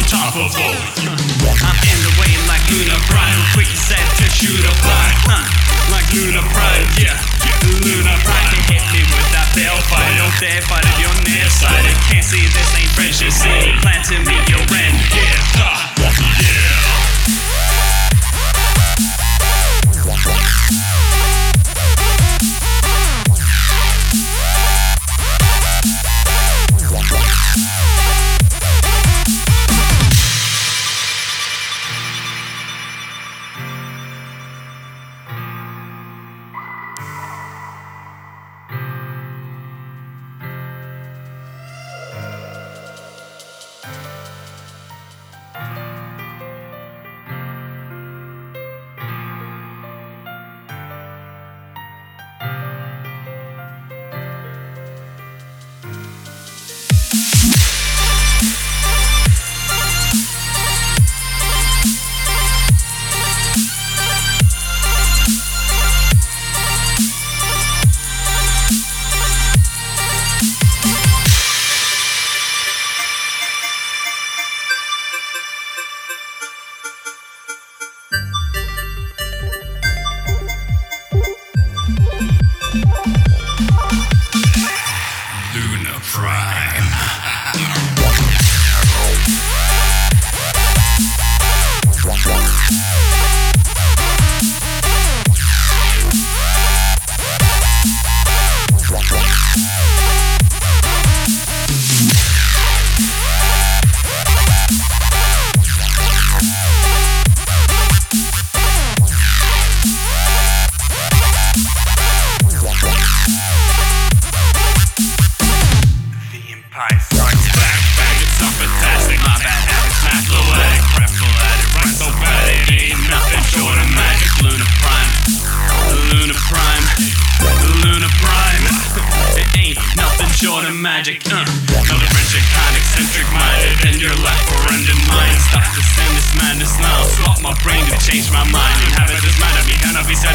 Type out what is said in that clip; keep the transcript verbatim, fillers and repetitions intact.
unstoppable. I'm in the way like Luna Prime, quick set to shoot a blind, huh? Like Luna Prime, yeah, Luna Prime. They hit me with that bell fight, don't dare fight if you're nearsighted. Can't see this ain't French, you see. Plan to meet your end, yeah, huh? Yeah. Luna Prime. Short of magic, uh Not a friendship kind, eccentric minded. And your life for ended mine. Stop to send this madness now. Slot my brain to change my mind. Inhabit this mind of me, cannot be